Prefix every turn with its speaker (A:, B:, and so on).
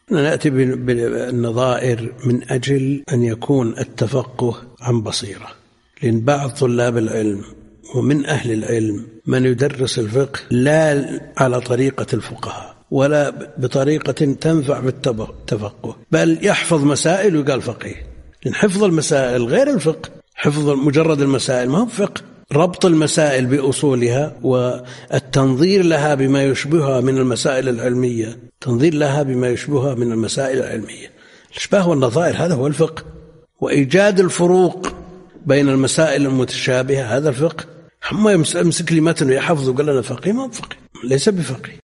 A: نأتي بالنظائر من أجل أن يكون التفقه عن بصيرة، لأن بعض طلاب العلم ومن أهل العلم من يدرس الفقه لا على طريقة الفقهاء ولا بطريقة تنفع بالتفقه، بل يحفظ مسائل ويقال فقيه. لأن حفظ المسائل غير الفقه، حفظ مجرد المسائل ما هو فقه، ربط المسائل بأصولها والتنظير لها بما يشبهها من المسائل العلمية، تنظير لها بما يشبهها من المسائل العلمية. الإشباه والنظائر هذا هو الفقه، وإيجاد الفروق بين المسائل المتشابهة هذا الفقه. ما يمسك لي متن ويحفظ وقال لنا فقيه، ما فقيه، ليس بفقيه.